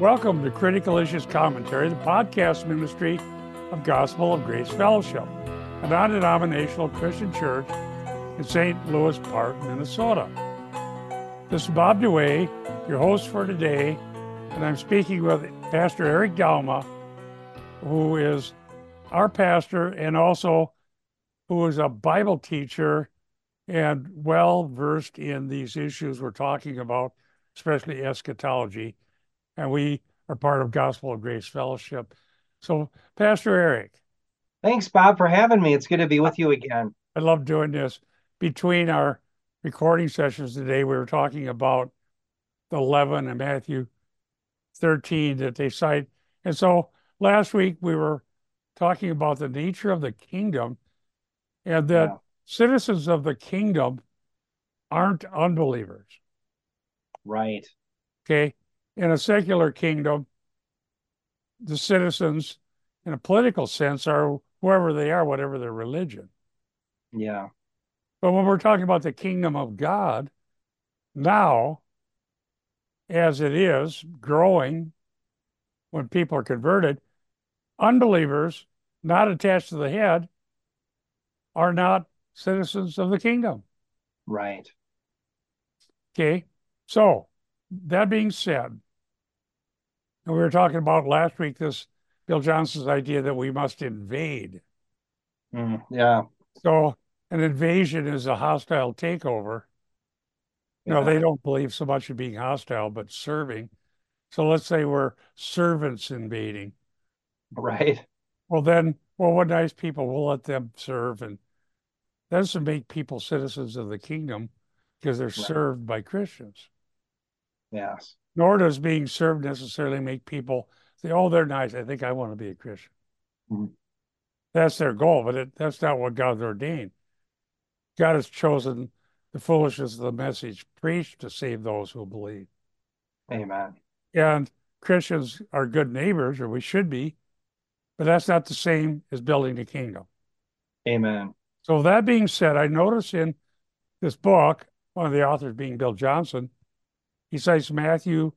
Welcome to Critical Issues Commentary, the podcast ministry of Gospel of Grace Fellowship, a non-denominational Christian church in St. Louis Park, Minnesota. This is Bob DeWay, your host for today, and I'm speaking with Pastor Eric Dalma, who is our pastor and also who is a Bible teacher and well-versed in these issues we're talking about, especially eschatology. And we are part of Gospel of Grace Fellowship. So, Pastor Eric. Thanks, Bob, for having me. It's good to be with you again. I love doing this. Between our recording sessions today, we were talking about the leaven in Matthew 13 that they cite. And so last week we were talking about the nature of the kingdom and that citizens of the kingdom aren't unbelievers. Right. Okay. In a secular kingdom, the citizens, in a political sense, are whoever they are, whatever their religion. Yeah. But when we're talking about the kingdom of God, now, as it is growing, when people are converted, unbelievers, not attached to the head, are not citizens of the kingdom. Right. Okay. So, that being said, and we were talking about last week this Bill Johnson's idea that we must invade. Yeah. So an invasion is a hostile takeover. No, they don't believe so much in being hostile, but serving. So let's say we're servants invading. Right. Well, then, what nice people, we'll let them serve. And that doesn't make people citizens of the kingdom because they're served by Christians. Yes. Nor does being served necessarily make people say, oh, they're nice. I think I want to be a Christian. That's their goal, but that's not what God's ordained. God has chosen the foolishness of the message preached to save those who believe. Amen. And Christians are good neighbors, or we should be, but that's not the same as building the kingdom. Amen. So that being said, I notice in this book, one of the authors being Bill Johnson, he cites Matthew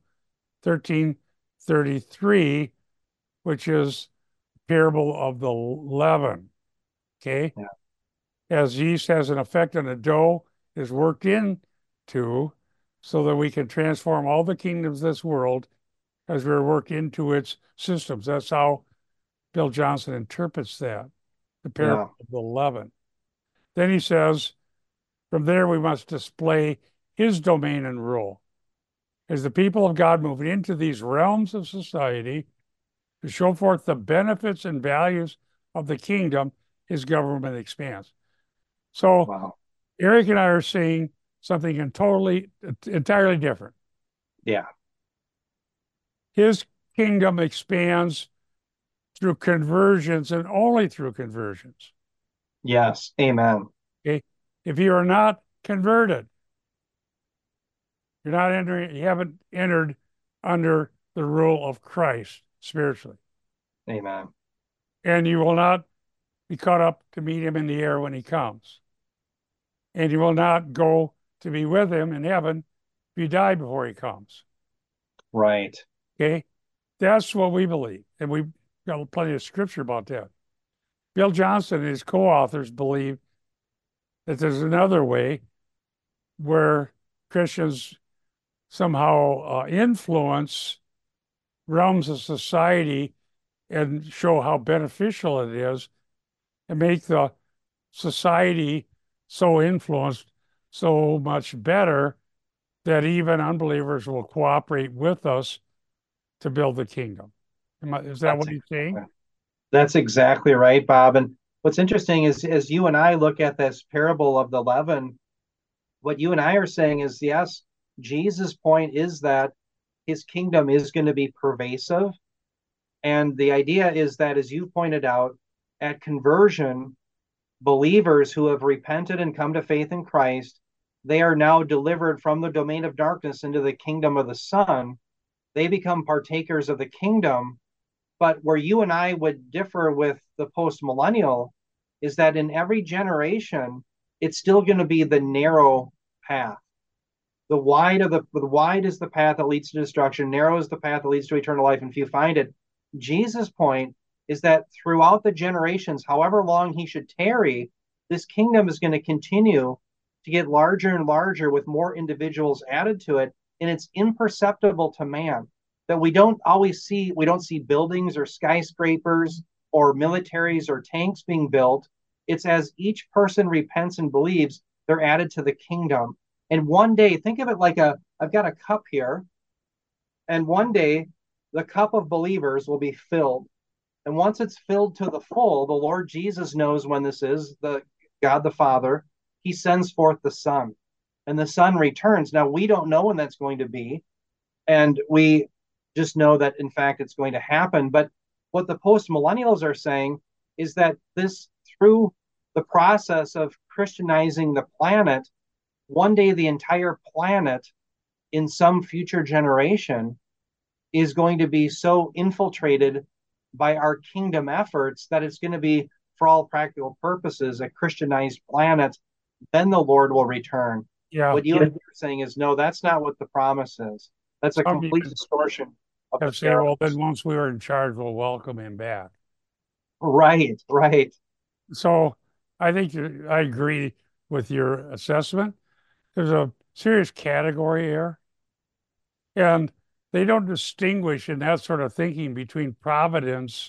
13:33, which is the parable of the leaven. Okay? Yeah. As yeast has an effect on the dough, is worked into so that we can transform all the kingdoms of this world as we're worked into its systems. That's how Bill Johnson interprets that, the parable of the leaven. Then he says, from there we must display his domain and rule. As the people of God move into these realms of society to show forth the benefits and values of the kingdom, his government expands. So Eric and I are seeing something entirely different. Yeah. His kingdom expands through conversions and only through conversions. Yes. Amen. Okay. If you are not converted, you haven't entered under the rule of Christ spiritually. Amen. And you will not be caught up to meet him in the air when he comes. And you will not go to be with him in heaven if you die before he comes. Right. Okay. That's what we believe. And we've got plenty of scripture about that. Bill Johnson and his co-authors believe that there's another way where Christians somehow influence realms of society and show how beneficial it is and make the society so influenced so much better that even unbelievers will cooperate with us to build the kingdom. Is that what he's saying? That's exactly right, Bob. And what's interesting is, as you and I look at this parable of the leaven, what you and I are saying is, yes, Jesus' point is that his kingdom is going to be pervasive. And the idea is that, as you pointed out, at conversion, believers who have repented and come to faith in Christ, they are now delivered from the domain of darkness into the kingdom of the Son. They become partakers of the kingdom. But where you and I would differ with the post-millennial is that in every generation, it's still going to be the narrow path. The wide is the path that leads to destruction, narrow is the path that leads to eternal life, and few find it. Jesus' point is that throughout the generations, however long he should tarry, this kingdom is going to continue to get larger and larger with more individuals added to it, and it's imperceptible to man that we don't see buildings or skyscrapers or militaries or tanks being built. It's as each person repents and believes, they're added to the kingdom. And one day, think of it like I've got a cup here, and one day the cup of believers will be filled. And once it's filled to the full, the Lord Jesus knows when this is, the God the Father, he sends forth the Son. And the Son returns. Now we don't know when that's going to be, and we just know that in fact it's going to happen. But what the post millennials are saying is that this, through the process of Christianizing the planet, one day the entire planet in some future generation is going to be so infiltrated by our kingdom efforts that it's going to be, for all practical purposes, a Christianized planet. Then the Lord will return. Yeah. What you are saying is, no, that's not what the promise is. That's a Some complete even distortion of the have said, well, then parables. once we were in charge, we'll welcome him back. Right, right. So I think I agree with your assessment. There's a serious category here, and they don't distinguish in that sort of thinking between providence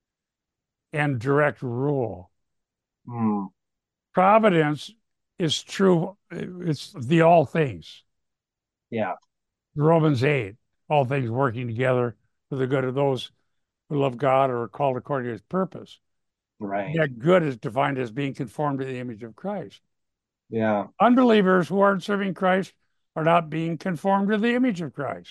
and direct rule. Mm, Providence is true, it's the all things. yeah, Romans 8, all things working together for the good of those who love God or are called according to his purpose. right. That good is defined as being conformed to the image of Christ. Yeah, Unbelievers who aren't serving Christ are not being conformed to the image of Christ.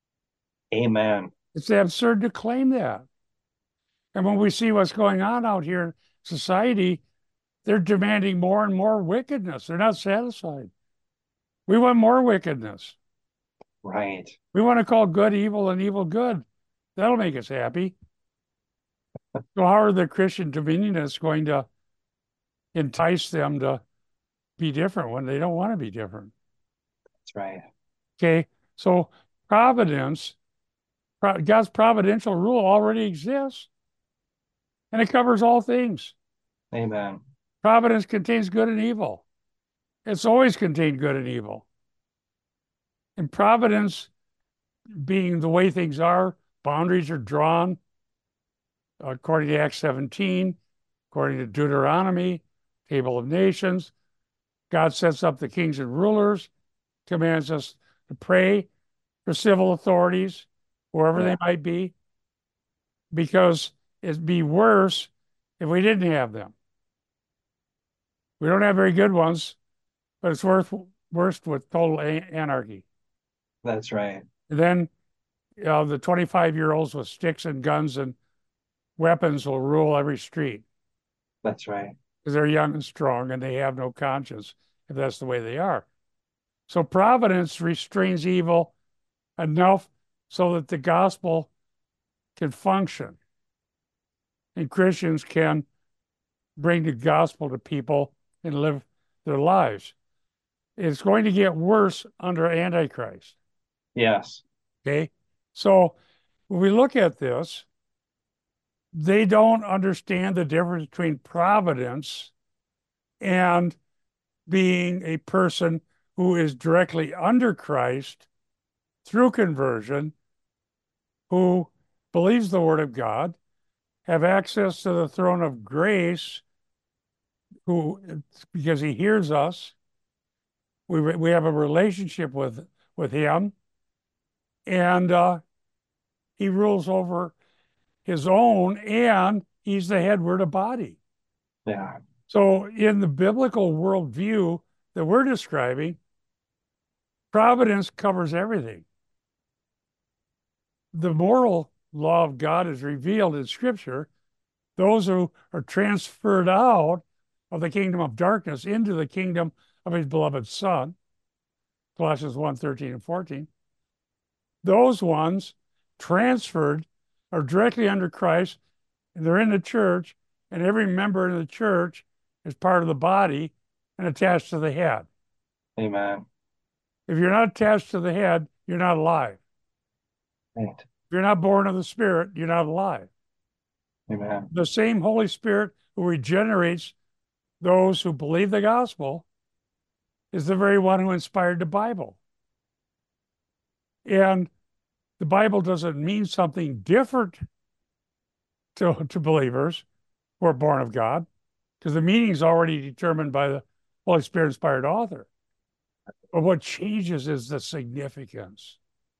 amen. It's absurd to claim that. And when we see what's going on out here in society, they're demanding more and more wickedness. They're not satisfied. We want more wickedness. Right. We want to call good evil and evil good. That'll make us happy. So how are the Christian dominionists going to entice them to be different when they don't want to be different? That's right. Okay. So providence, God's providential rule already exists and it covers all things. Amen. Providence contains good and evil. It's always contained good and evil. And providence being the way things are, boundaries are drawn according to Acts 17, according to Deuteronomy, Table of Nations. God sets up the kings and rulers, commands us to pray for civil authorities, wherever Yeah, they might be, because it'd be worse if we didn't have them. We don't have very good ones, but it's worse with total anarchy. that's right. And then the 25-year-olds with sticks and guns and weapons will rule every street That's right. because they're young and strong and they have no conscience if that's the way they are. So providence restrains evil enough so that the gospel can function and Christians can bring the gospel to people and live their lives. It's going to get worse under Antichrist. Yes. Okay. So when we look at this, they don't understand the difference between providence and being a person who is directly under Christ through conversion, who believes the word of God, have access to the throne of grace, who, because he hears us, we have a relationship with him, and he rules over his own, and he's the head, we're the body. Yeah. So in the biblical worldview that we're describing, providence covers everything. The moral law of God is revealed in Scripture. Those who are transferred out of the kingdom of darkness into the kingdom of his beloved Son, Colossians 1, 13 and 14, those ones transferred are directly under Christ, and they're in the church, and every member in the church is part of the body and attached to the head. Amen. If you're not attached to the head, you're not alive. Right. If you're not born of the Spirit, you're not alive. Amen. The same Holy Spirit who regenerates those who believe the gospel is the very one who inspired the Bible. And the Bible doesn't mean something different to believers who are born of God, because the meaning is already determined by the Holy Spirit inspired author. But what changes is the significance.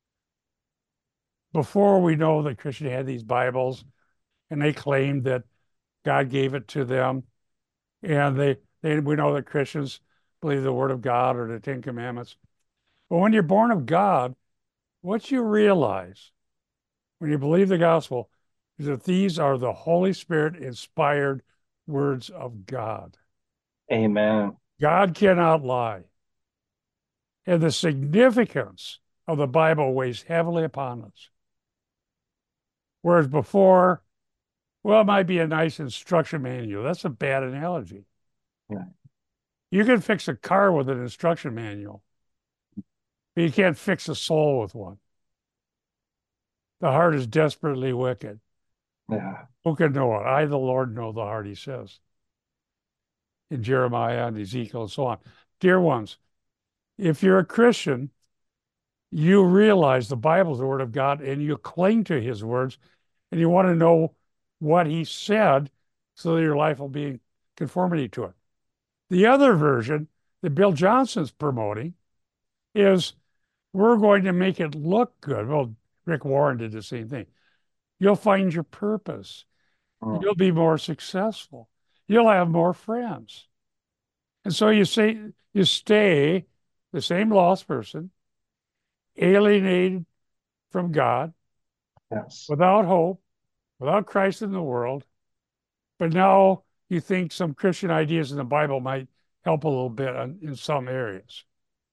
Before, we know that Christians had these Bibles and they claimed that God gave it to them. And we know that Christians believe the Word of God or the Ten Commandments. But when you're born of God, what you realize when you believe the gospel is that these are the Holy Spirit inspired words of God. Amen. God cannot lie. And the significance of the Bible weighs heavily upon us. Whereas before, well, it might be a nice instruction manual. That's a bad analogy. Yeah. You can fix a car with an instruction manual, but you can't fix a soul with one. The heart is desperately wicked. Yeah. Who can know it? I, the Lord, know the heart, he says in Jeremiah and Ezekiel and so on. Dear ones, if you're a Christian, you realize the Bible is the Word of God and you cling to his words and you want to know what he said so that your life will be in conformity to it. The other version that Bill Johnson's promoting is we're going to make it look good. Well, Rick Warren did the same thing. You'll find your purpose. You'll be more successful. You'll have more friends. And so you stay the same lost person, alienated from God, Yes. without hope, without Christ in the world. But now you think some Christian ideas in the Bible might help a little bit in some areas.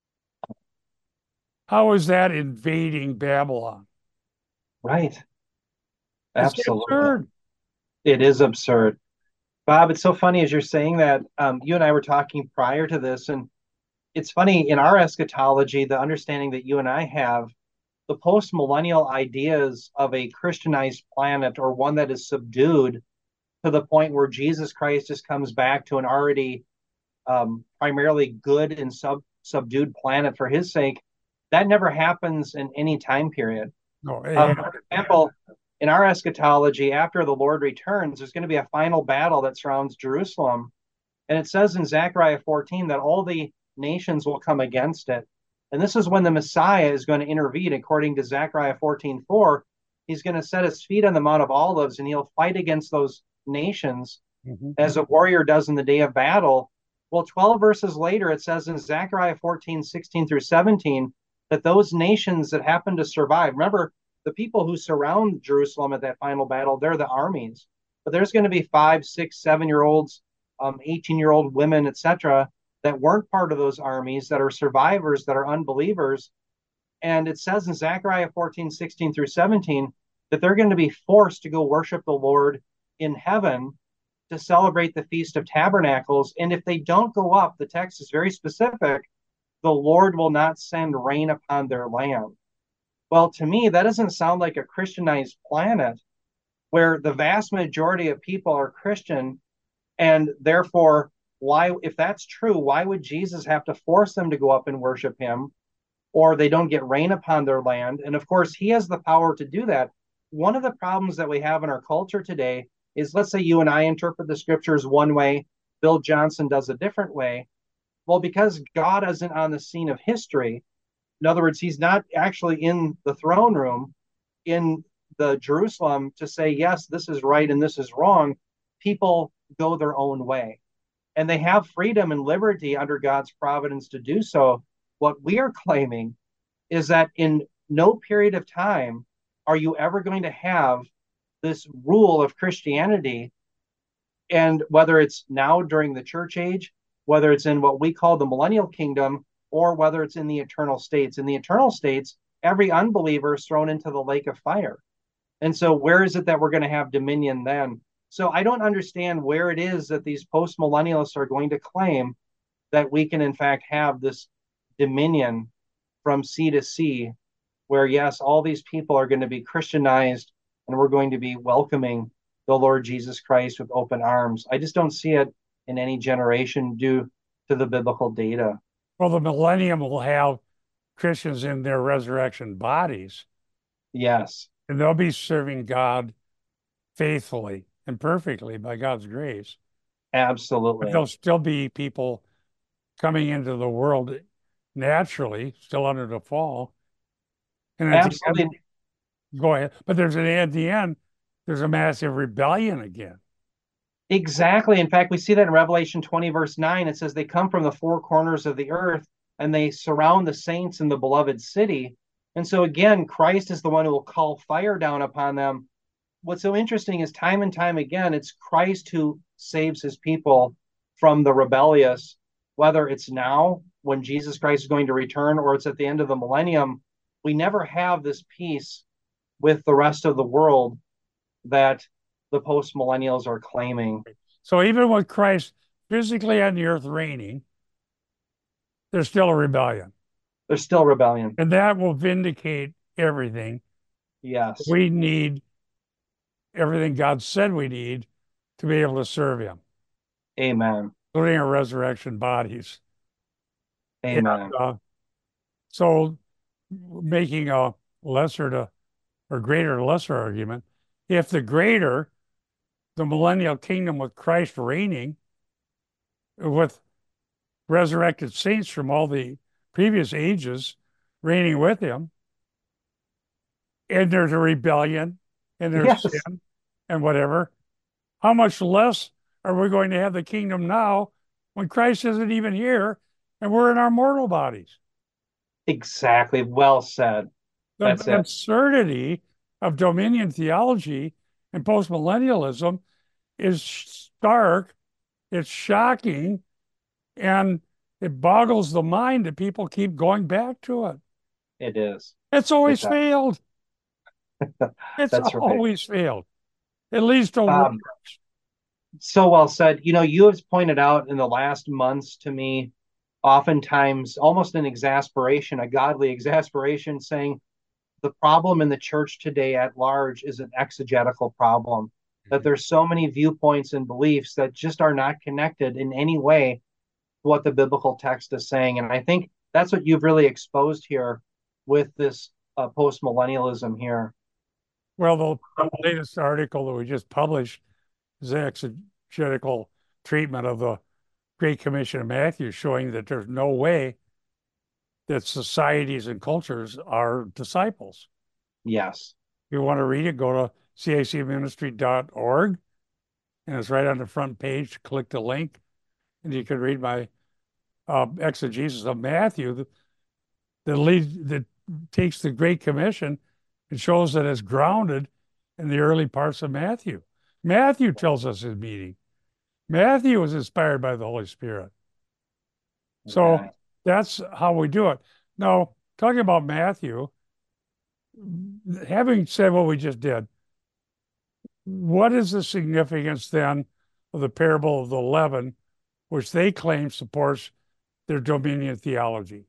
How is that invading Babylon? Right. It's Absolutely. absurd. It is absurd. Bob, it's so funny as you're saying that. You and I were talking prior to this, and it's funny in our eschatology, the understanding that you and I have, the post-millennial ideas of a Christianized planet or one that is subdued to the point where Jesus Christ just comes back to an already primarily good and subdued planet for his sake, that never happens in any time period. No, For example, in our eschatology, after the Lord returns, there's going to be a final battle that surrounds Jerusalem. And it says in Zechariah 14 that all the nations will come against it. And this is when the Messiah is going to intervene, according to Zechariah 14:4. He's going to set his feet on the Mount of Olives and he'll fight against those nations as a warrior does in the day of battle. Well, 12 verses later, it says in Zechariah 14:16-17, that those nations that happen to survive, remember, the people who surround Jerusalem at that final battle, they're the armies. But there's going to be 5, 6, 7-year-olds, 18-year-old women, etc., that weren't part of those armies, that are survivors, that are unbelievers. And it says in Zechariah 14:16-17 that they're going to be forced to go worship the Lord in heaven to celebrate the Feast of Tabernacles. And if they don't go up, the text is very specific, the Lord will not send rain upon their land. Well, to me, that doesn't sound like a Christianized planet where the vast majority of people are Christian. And therefore, why, if that's true, why would Jesus have to force them to go up and worship him? Or they don't get rain upon their land. And of course, he has the power to do that. One of the problems that we have in our culture today is, let's say you and I interpret the scriptures one way, Bill Johnson does a different way. Well, because God isn't on the scene of history, in other words, he's not actually in the throne room in the Jerusalem to say, yes, this is right and this is wrong. People go their own way. And they have freedom and liberty under God's providence to do so. What we are claiming is that in no period of time are you ever going to have this rule of Christianity. And whether it's now during the church age, whether it's in what we call the millennial kingdom, or whether it's in the eternal states. In the eternal states, every unbeliever is thrown into the lake of fire. And so where is it that we're going to have dominion then? So I don't understand where it is that these post-millennialists are going to claim that we can in fact have this dominion from sea to sea, where, yes, all these people are going to be Christianized and we're going to be welcoming the Lord Jesus Christ with open arms. I just don't see it in any generation due to the biblical data. Well, the millennium will have Christians in their resurrection bodies, Yes, and they'll be serving God faithfully and perfectly by God's grace. But absolutely. there'll still be people coming into the world naturally, still under the fall. And at the end, Absolutely. go ahead. But at the end, there's a massive rebellion again. Exactly. In fact, we see that in Revelation 20, verse 9. It says, they come from the four corners of the earth and they surround the saints in the beloved city. And so, again, Christ is the one who will call fire down upon them. What's so interesting is time and time again, it's Christ who saves his people from the rebellious, whether it's now when Jesus Christ is going to return or it's at the end of the millennium. We never have this peace with the rest of the world that the post millennials are claiming. So even with Christ physically on the earth reigning, there's still a rebellion. There's still rebellion. And that will vindicate everything. Yes. We need everything God said we need to be able to serve him, Amen. including our resurrection bodies. And Amen. so making a lesser to or greater to lesser argument, if the greater, the millennial kingdom with Christ reigning, with resurrected saints from all the previous ages reigning with him, and there's a rebellion and there's Yes. sin and whatever, how much less are we going to have the kingdom now when Christ isn't even here and we're in our mortal bodies? Exactly. Well said. The That's it. absurdity of dominion theology and postmillennialism is stark, it's shocking, and it boggles the mind that people keep going back to it. It is. It's It always does. failed. It's That's right. always failed, at least to work. So well said. You have pointed out in the last months to me, oftentimes almost an exasperation, a godly exasperation, saying the problem in the church today at large is an exegetical problem, that there's so many viewpoints and beliefs that just are not connected in any way to what the biblical text is saying. And I think that's what you've really exposed here with this post millennialism here. Well, the latest article that we just published is the exegetical treatment of the Great Commission of Matthew, showing that there's no way that societies and cultures are disciples. Yes. If you want to read it, go to cacministry.org, and it's right on the front page. Click the link, and you can read my exegesis of Matthew that takes the Great Commission and shows that it's grounded in the early parts of Matthew. Matthew tells us his meaning. Matthew was inspired by the Holy Spirit. So Okay. that's how we do it. Now, talking about Matthew, having said what we just did, what is the significance then of the parable of the leaven, which they claim supports their dominion theology?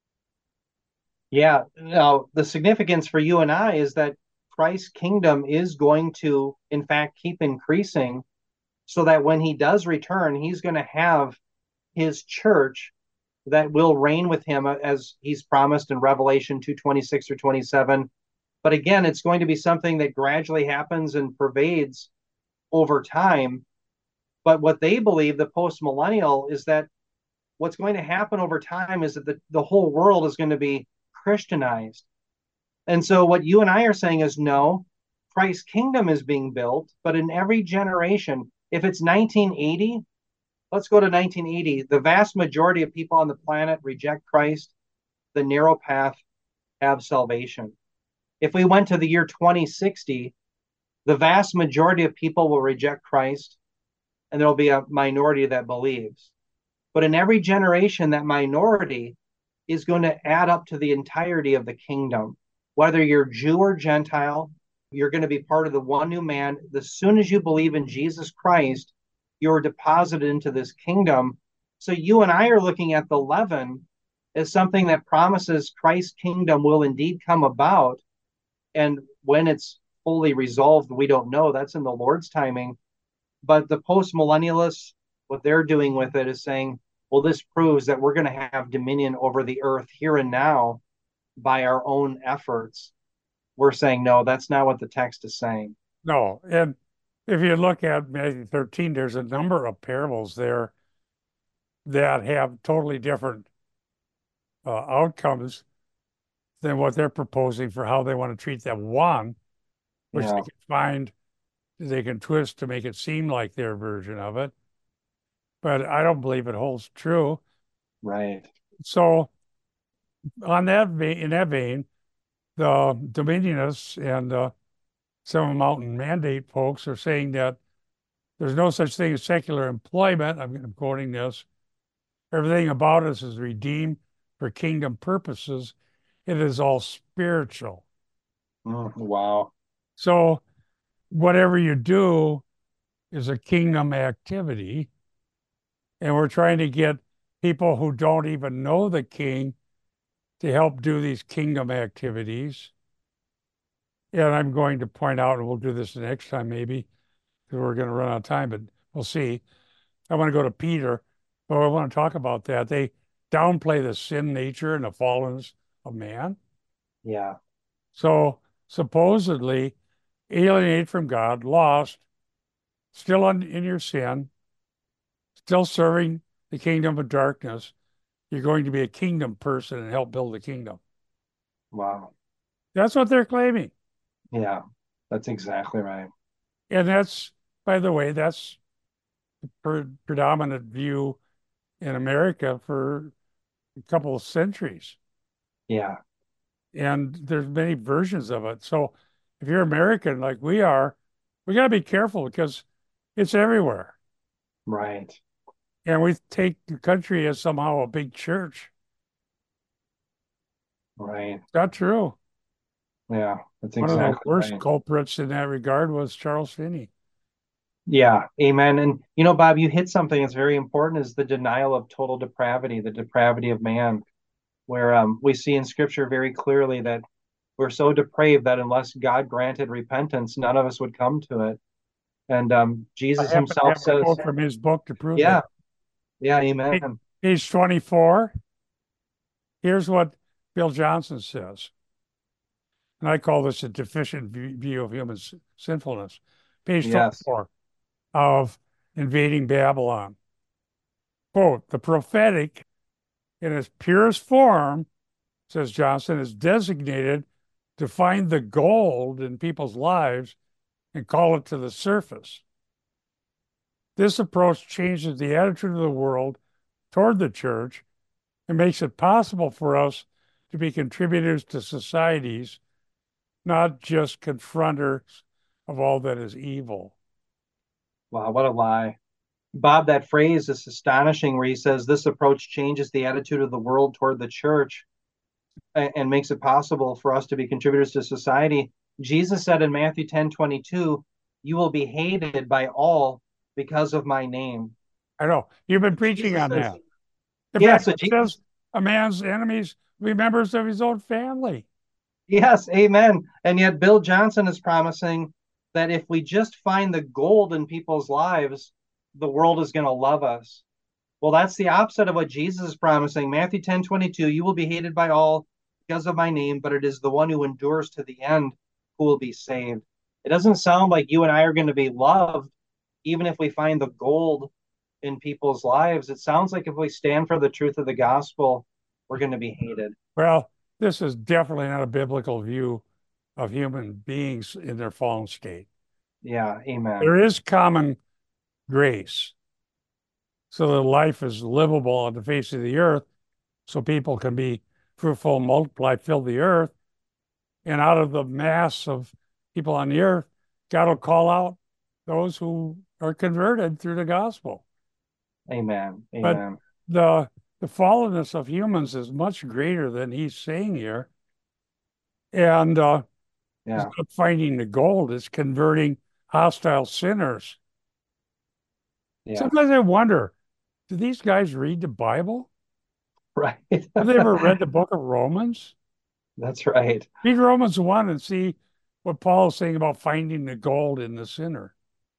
Yeah. Now, the significance for you and I is that Christ's kingdom is going to, in fact, keep increasing so that when he does return, he's going to have his church that will reign with him as he's promised in Revelation 2:26 or 27. But again, it's going to be something that gradually happens and pervades over time. But what they believe, the post millennial, is that what's going to happen over time is that the whole world is going to be Christianized. And so what you and I are saying is no, Christ's kingdom is being built, but in every generation, if it's 1980, let's go to 1980. The vast majority of people on the planet reject Christ. The narrow path have salvation. If we went to the year 2060, the vast majority of people will reject Christ, and there'll be a minority that believes. But in every generation, that minority is going to add up to the entirety of the kingdom. Whether you're Jew or Gentile, you're going to be part of the one new man. As soon as you believe in Jesus Christ, you're deposited into this kingdom. So you and I are looking at the leaven as something that promises Christ's kingdom will indeed come about. And when it's fully resolved, we don't know. That's in the Lord's timing. But the post millennialists, what they're doing with it is saying, well, this proves that we're going to have dominion over the earth here and now by our own efforts. We're saying, no, that's not what the text is saying. No. And if you look at Matthew 13, there's a number of parables there that have totally different outcomes than what they're proposing for how they want to treat that one, which Yeah, they can find, they can twist to make it seem like their version of it. But I don't believe it holds true. right. So on that vein, in that vein, the Dominionists and some Mountain Mandate folks are saying that there's no such thing as secular employment. I'm quoting this. Everything about us is redeemed for kingdom purposes. It is all spiritual. Wow. So whatever you do is a kingdom activity. And we're trying to get people who don't even know the king to help do these kingdom activities. And I'm going to point out, and we'll do this the next time maybe, because we're going to run out of time, but we'll see. I want to go to Peter, but I want to talk about that. They downplay the sin nature and the fallenness of man. Yeah. So supposedly alienated from God, lost, still in your sin, still serving the kingdom of darkness. You're going to be a kingdom person and help build the kingdom. Wow. That's what they're claiming. Yeah. That's exactly right. And that's, by the way, that's the predominant view in America for a couple of centuries. Yeah. And there's many versions of it. So if you're American like we are, we got to be careful because it's everywhere. Right. And we take the country as somehow a big church. Right. It's not true. Yeah. That's One of the exactly worst right. culprits in that regard was Charles Finney. Yeah. Amen. And Bob, you hit something that's very important is the denial of total depravity, the depravity of man, where we see in scripture very clearly that we're so depraved that unless God granted repentance, none of us would come to it. And I Jesus happen to himself have a says, quote from his book to prove yeah, that. yeah, Pa- amen. Page 24, here's what Bill Johnson says. And I call this a deficient view of human sinfulness. Page Yes. 24 of Invading Babylon. Quote, the prophetic in its purest form, says Johnson, is designated to find the gold in people's lives and call it to the surface. This approach changes the attitude of the world toward the church and makes it possible for us to be contributors to societies, not just confronters of all that is evil. Wow, what a lie. Bob, that phrase is astonishing where he says this approach changes the attitude of the world toward the church and makes it possible for us to be contributors to society. Jesus said in Matthew 10:22, you will be hated by all because of my name. I know you've been preaching Jesus on says, that. In yeah, fact, so it says Jesus, a man's enemies will be members of his own family. yes, amen. And yet Bill Johnson is promising that if we just find the gold in people's lives, the world is going to love us. Well, that's the opposite of what Jesus is promising. Matthew 10:22, you will be hated by all because of my name, but it is the one who endures to the end who will be saved. It doesn't sound like you and I are going to be loved, even if we find the gold in people's lives. It sounds like if we stand for the truth of the gospel, we're going to be hated. Well, this is definitely not a biblical view of human beings in their fallen state. Yeah, amen. There is common grace, so that life is livable on the face of the earth, so people can be fruitful, multiply, fill the earth. And out of the mass of people on the earth, God will call out those who are converted through the gospel. Amen. But Amen. the the fallenness of humans is much greater than he's saying here. And it's Yeah. not finding the gold, it's converting hostile sinners. Yeah. Sometimes I wonder, do these guys read the Bible? Right. Have they ever read the book of Romans? That's right. Read Romans 1 and see what Paul is saying about finding the gold in the sinner.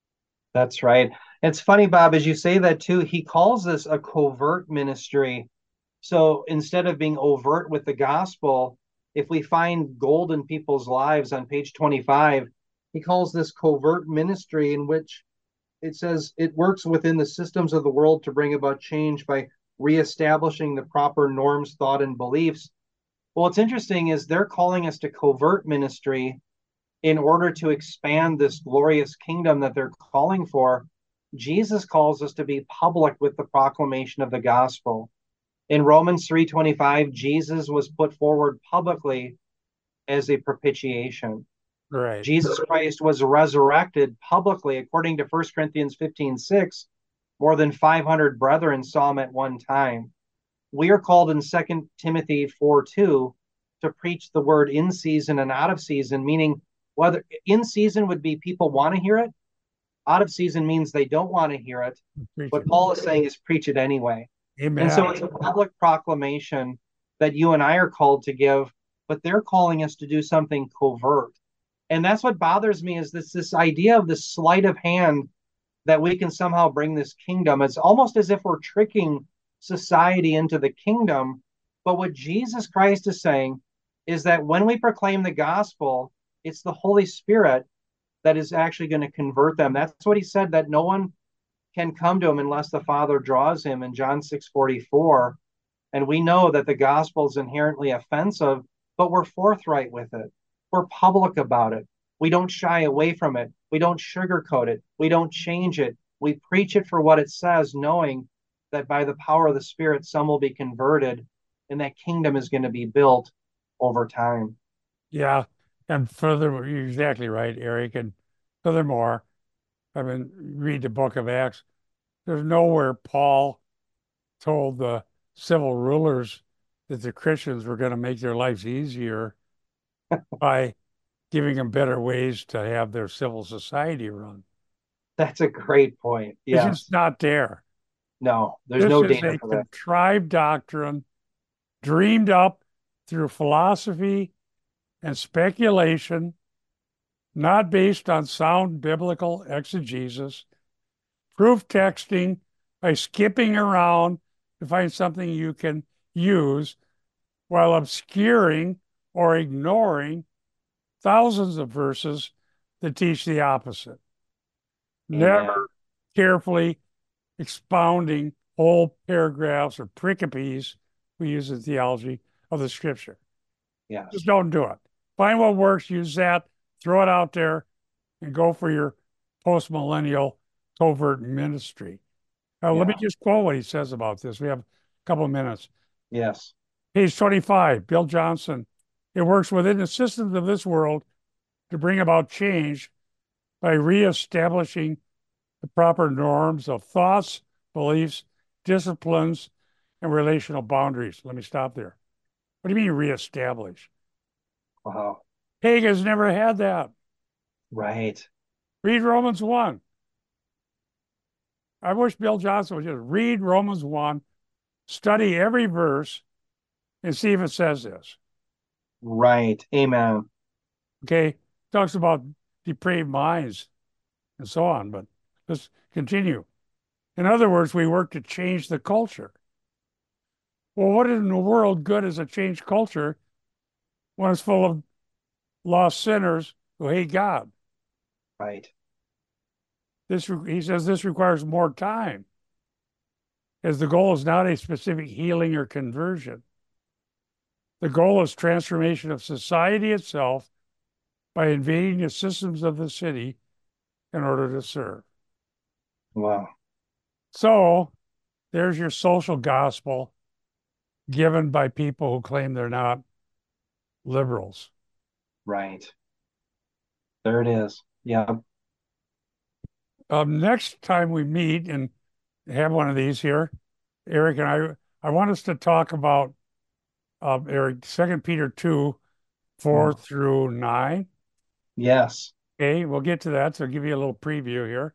That's right. It's funny, Bob, as you say that too, he calls this a covert ministry. So instead of being overt with the gospel, if we find gold in people's lives on page 25, he calls this covert ministry, in which it says it works within the systems of the world to bring about change by reestablishing the proper norms, thought, and beliefs. Well, what's interesting is they're calling us to covert ministry in order to expand this glorious kingdom that they're calling for. Jesus calls us to be public with the proclamation of the gospel. In Romans 3:25, Jesus was put forward publicly as a propitiation. Right. Jesus Christ was resurrected publicly, according to 1 Corinthians 15:6. More than 500 brethren saw him at one time. We are called in 2 Timothy 4:2 to preach the word in season and out of season, meaning whether in season would be people want to hear it, out of season means they don't want to hear it. Preach What it. Paul is saying is preach it anyway. And so Amen. it's a public proclamation that you and I are called to give, but they're calling us to do something covert. And that's what bothers me is this idea of this sleight of hand that we can somehow bring this kingdom. It's almost as if we're tricking society into the kingdom. But what Jesus Christ is saying is that when we proclaim the gospel, it's the Holy Spirit that is actually going to convert them. That's what he said, that no one can come to him unless the Father draws him in John 6:44. And we know that the gospel is inherently offensive, but we're forthright with it. We're public about it. We don't shy away from it. We don't sugarcoat it. We don't change it. We preach it for what it says, knowing that by the power of the Spirit, some will be converted and that kingdom is going to be built over time. Yeah. And furthermore, you're exactly right, Eric. And furthermore, I mean, read the book of Acts. There's nowhere Paul told the civil rulers that the Christians were going to make their lives easier by giving them better ways to have their civil society run. That's a great point. It's just Yes. not there. No, there's This no is data a for that. contrived doctrine dreamed up through philosophy and speculation, not based on sound biblical exegesis, proof texting by skipping around to find something you can use while obscuring or ignoring thousands of verses that teach the opposite. Amen. Never carefully expounding whole paragraphs or pericopes we use in theology of the scripture. Just Yes. don't do it. Find what works, use that, throw it out there, and go for your post-millennial covert ministry. Let me Yeah. just quote what he says about this. We have a couple of minutes. Yes. Page 25, Bill Johnson. It works within the systems of this world to bring about change by reestablishing the proper norms of thoughts, beliefs, disciplines, and relational boundaries. Let me stop there. What do you mean reestablish? Wow. Pagans never had that. Right. Read Romans 1. I wish Bill Johnson would just read Romans 1, study every verse, and see if it says this. Right. Amen. Okay? Talks about depraved minds and so on, but let's continue. In other words, we work to change the culture. Well, what in the world good is a changed culture when it's full of lost sinners who hate God? Right. He says this requires more time, as the goal is not a specific healing or conversion. The goal is transformation of society itself by invading the systems of the city in order to serve. Wow. So there's your social gospel given by people who claim they're not liberals. Right. There it is. Yeah. Next time we meet and have one of these here, Eric and I want us to talk about Eric, 2 Peter 2, 4 Oh, through 9. yes. Okay, we'll get to that. So I'll give you a little preview here.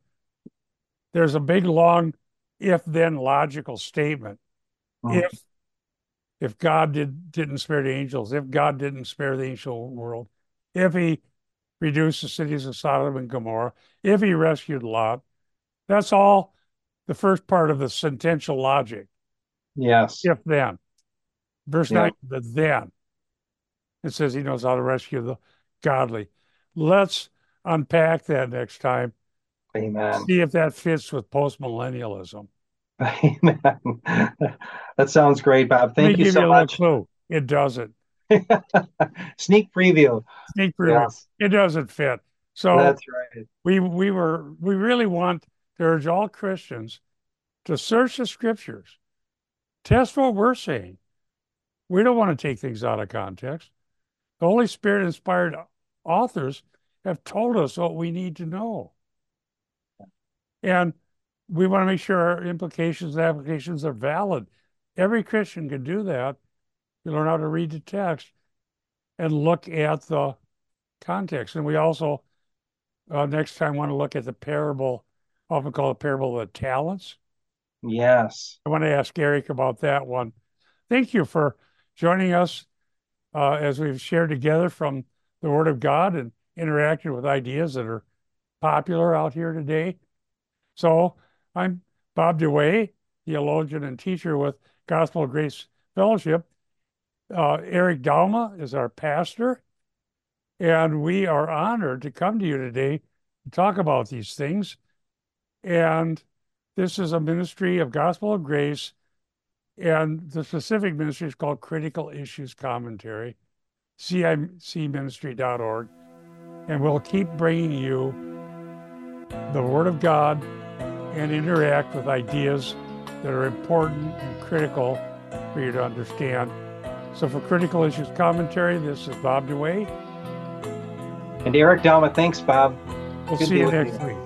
There's a big, long, if then logical statement. Mm, If if God didn't spare the angels, if God didn't spare the ancient world, if he reduced the cities of Sodom and Gomorrah, if he rescued Lot, that's all the first part of the sentential logic. Yes. If then. Verse Yeah. 9, the then. It says he knows how to rescue the godly. Let's unpack that next time. Amen. See if that fits with postmillennialism. Amen. That sounds great, Bob. Let me Thank you give so you a little much. clue. It doesn't. Sneak preview. Sneak preview. Yes, It doesn't fit. So that's right. we really want to urge all Christians to search the scriptures, test what we're saying. We don't want to take things out of context. The Holy Spirit inspired authors have told us what we need to know. And we want to make sure our implications and applications are valid. Every Christian can do that. You learn how to read the text and look at the context. And we also, next time, want to look at the parable, often called the parable of the talents. Yes. I want to ask Eric about that one. Thank you for joining us as we've shared together from the Word of God and interacted with ideas that are popular out here today. So I'm Bob DeWay, theologian and teacher with Gospel of Grace Fellowship. Eric Dauma is our pastor, and we are honored to come to you today to talk about these things. And this is a ministry of Gospel of Grace, and the specific ministry is called Critical Issues Commentary, cimcministry.org. And we'll keep bringing you the Word of God and interact with ideas that are important and critical for you to understand. So for Critical Issues Commentary, this is Bob DeWay. And Eric Dauma, thanks, Bob. We'll Good see you deal with next you. week.